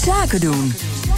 Zaken doen.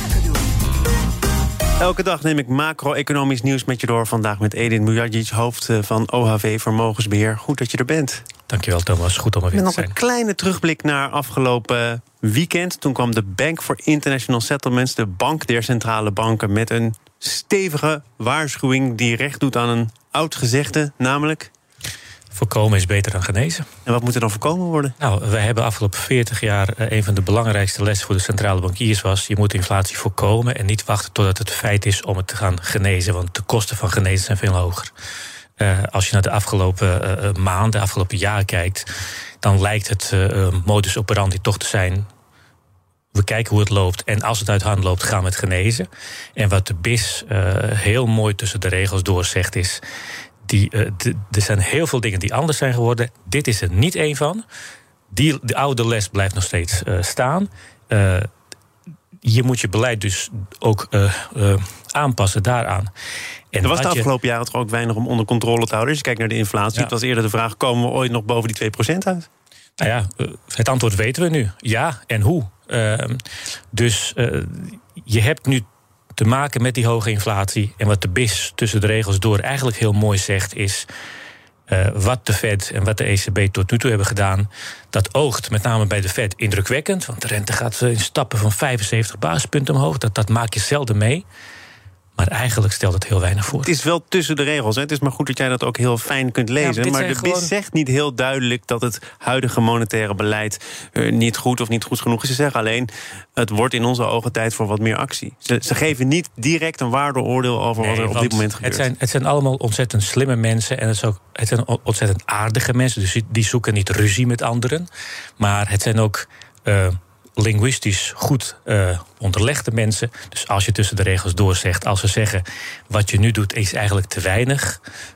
Elke dag neem ik macro-economisch nieuws met je door. Vandaag met Edin Mujagic, hoofd van OHV Vermogensbeheer. Goed dat je er bent. Dankjewel, Thomas. Goed om er weer te zijn. Nog een kleine terugblik naar afgelopen weekend. Toen kwam de Bank for International Settlements, de bank der centrale banken, met een stevige waarschuwing die recht doet aan een oud gezegde, namelijk: voorkomen is beter dan genezen. En wat moet er dan voorkomen worden? Nou, wij hebben afgelopen 40 jaar een van de belangrijkste lessen voor de centrale bankiers was: je moet inflatie voorkomen en niet wachten totdat het feit is om het te gaan genezen, want de kosten van genezen zijn veel hoger. Als je naar de afgelopen maanden, afgelopen jaar kijkt, dan lijkt het modus operandi toch te zijn: we kijken hoe het loopt en als het uit hand loopt, gaan we het genezen. En wat de BIS heel mooi tussen de regels doorzegt is: er zijn heel veel dingen die anders zijn geworden. Dit is er niet één van. De oude les blijft nog steeds staan. Je moet je beleid dus ook aanpassen daaraan. En er was de afgelopen jaren toch ook weinig om onder controle te houden. Als je kijkt naar de inflatie, Ja. Het was eerder de vraag: komen we ooit nog boven die 2% uit? Nou ja, het antwoord weten we nu. Ja, en hoe? Dus je hebt nu te maken met die hoge inflatie. En wat de BIS tussen de regels door eigenlijk heel mooi zegt is: wat de Fed en wat de ECB tot nu toe hebben gedaan, dat oogt met name bij de Fed indrukwekkend. Want de rente gaat in stappen van 75 basispunten omhoog. Dat maak je zelden mee. Maar eigenlijk stelt het heel weinig voor. Het is wel tussen de regels. Hè? Het is maar goed dat jij dat ook heel fijn kunt lezen. Ja, maar de BIS zegt niet heel duidelijk dat het huidige monetaire beleid niet goed of niet goed genoeg is. Ze zeggen alleen: het wordt in onze ogen tijd voor wat meer actie. Ze geven niet direct een waardeoordeel over wat er op dit moment gebeurt. Het zijn allemaal ontzettend slimme mensen en het zijn ontzettend aardige mensen. Dus die zoeken niet ruzie met anderen. Maar het zijn ook linguïstisch goed onderlegde mensen. Dus als je tussen de regels doorzegt, als ze zeggen: wat je nu doet is eigenlijk te weinig,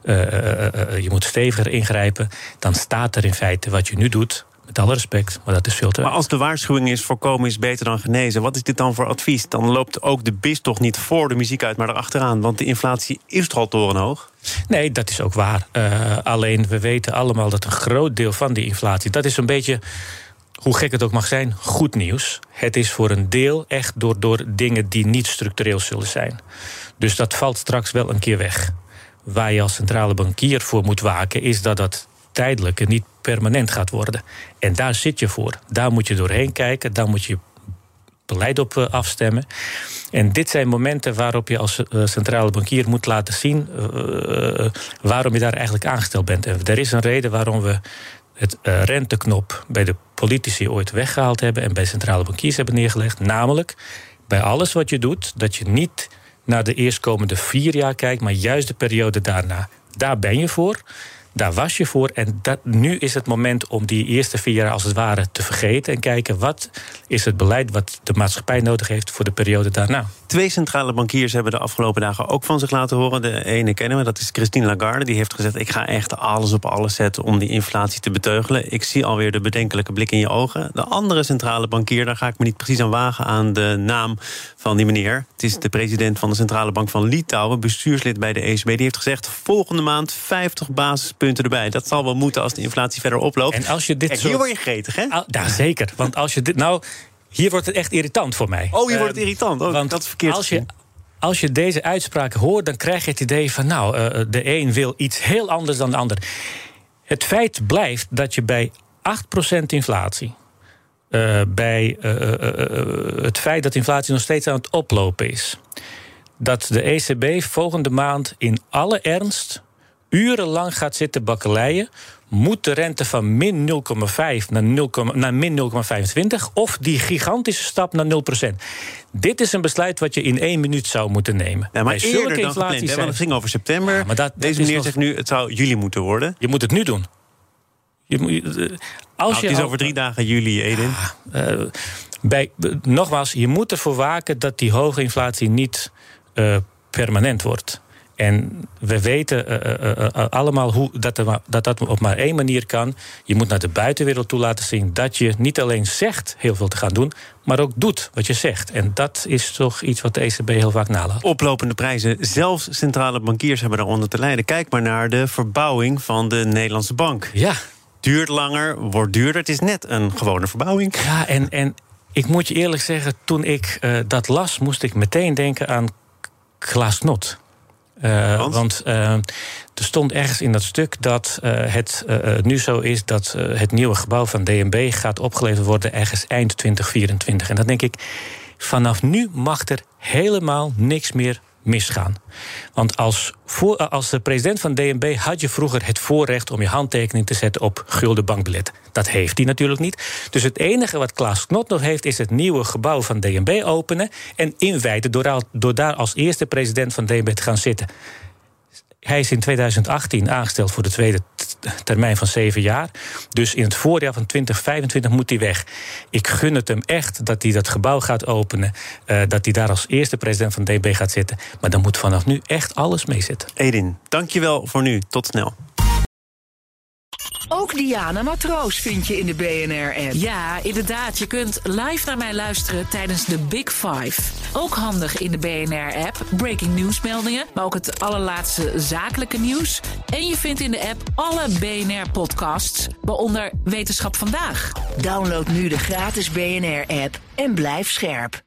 je moet steviger ingrijpen, dan staat er in feite: wat je nu doet, met alle respect, maar dat is veel te weinig. Maar als de waarschuwing is: voorkomen is beter dan genezen, wat is dit dan voor advies? Dan loopt ook de BIS toch niet voor de muziek uit, maar erachteraan. Want de inflatie is toch al torenhoog? Nee, dat is ook waar. Alleen we weten allemaal dat een groot deel van die inflatie, dat is een beetje, hoe gek het ook mag zijn, goed nieuws. Het is voor een deel echt door dingen die niet structureel zullen zijn. Dus dat valt straks wel een keer weg. Waar je als centrale bankier voor moet waken, is dat dat tijdelijk en niet permanent gaat worden. En daar zit je voor. Daar moet je doorheen kijken, daar moet je beleid op afstemmen. En dit zijn momenten waarop je als centrale bankier moet laten zien waarom je daar eigenlijk aangesteld bent. En er is een reden waarom we het renteknop bij de politici ooit weggehaald hebben en bij centrale bankiers hebben neergelegd. Namelijk, bij alles wat je doet, dat je niet naar de eerstkomende 4 jaar kijkt, maar juist de periode daarna. Daar ben je voor, daar was je voor. En nu is het moment om die eerste 4 jaar als het ware te vergeten en kijken: wat is het beleid wat de maatschappij nodig heeft voor de periode daarna. 2 centrale bankiers hebben de afgelopen dagen ook van zich laten horen. De ene kennen we, dat is Christine Lagarde. Die heeft gezegd: ik ga echt alles op alles zetten om die inflatie te beteugelen. Ik zie alweer de bedenkelijke blik in je ogen. De andere centrale bankier, daar ga ik me niet precies aan wagen aan de naam van die meneer. Het is de president van de Centrale Bank van Litouwen, bestuurslid bij de ECB. Die heeft gezegd: volgende maand 50 basispunten erbij. Dat zal wel moeten als de inflatie verder oploopt. En als je dit Kijk, hier word je gretig, hè? Ja, zeker. Want als je dit hier wordt het echt irritant voor mij. Oh, hier wordt het irritant. Oh, want dat is verkeerd. Als je deze uitspraken hoort, dan krijg je het idee van de een wil iets heel anders dan de ander. Het feit blijft dat je bij 8% inflatie, bij het feit dat inflatie nog steeds aan het oplopen is, dat de ECB volgende maand in alle ernst urenlang gaat zitten bakkeleien: moet de rente van min 0,5 naar min 0,25... of die gigantische stap naar 0%. Dit is een besluit wat je in 1 minuut zou moeten nemen. Ja, maar eerder dan gepland, want het ging over september. Ja, deze meneer zegt nu: het zou juli moeten worden. Je moet het nu doen. Het is over 3 dagen juli, Edin. Nogmaals, je moet ervoor waken dat die hoge inflatie niet permanent wordt. En we weten allemaal dat op maar 1 manier kan. Je moet naar de buitenwereld toe laten zien dat je niet alleen zegt heel veel te gaan doen, maar ook doet wat je zegt. En dat is toch iets wat de ECB heel vaak nalaat. Oplopende prijzen, zelfs centrale bankiers hebben daaronder te lijden. Kijk maar naar de verbouwing van de Nederlandse bank. Ja. Duurt langer, wordt duurder. Het is net een gewone verbouwing. Ja, en Ik moet je eerlijk zeggen, toen ik dat las, moest ik meteen denken aan Klaas Knot. Want er stond ergens in dat stuk dat het nu zo is dat het nieuwe gebouw van DNB gaat opgeleverd worden ergens eind 2024. En dan denk ik, vanaf nu mag er helemaal niks meer misgaan. Want als de president van DNB had je vroeger het voorrecht om je handtekening te zetten op gulden bankbiljetten. Dat heeft hij natuurlijk niet. Dus het enige wat Klaas Knot nog heeft is het nieuwe gebouw van DNB openen en inwijden door daar als eerste president van DNB te gaan zitten. Hij is in 2018 aangesteld voor de tweede termijn van 7 jaar. Dus in het voorjaar van 2025 moet hij weg. Ik gun het hem echt dat hij dat gebouw gaat openen. Dat hij daar als eerste president van DNB gaat zitten. Maar dan moet vanaf nu echt alles meezitten. Edin, dankjewel voor nu. Tot snel. Ook Diana Matroos vind je in de BNR-app. Ja, inderdaad. Je kunt live naar mij luisteren tijdens de Big Five. Ook handig in de BNR-app. Breaking nieuwsmeldingen, maar ook het allerlaatste zakelijke nieuws. En je vindt in de app alle BNR-podcasts, waaronder Wetenschap Vandaag. Download nu de gratis BNR-app en blijf scherp.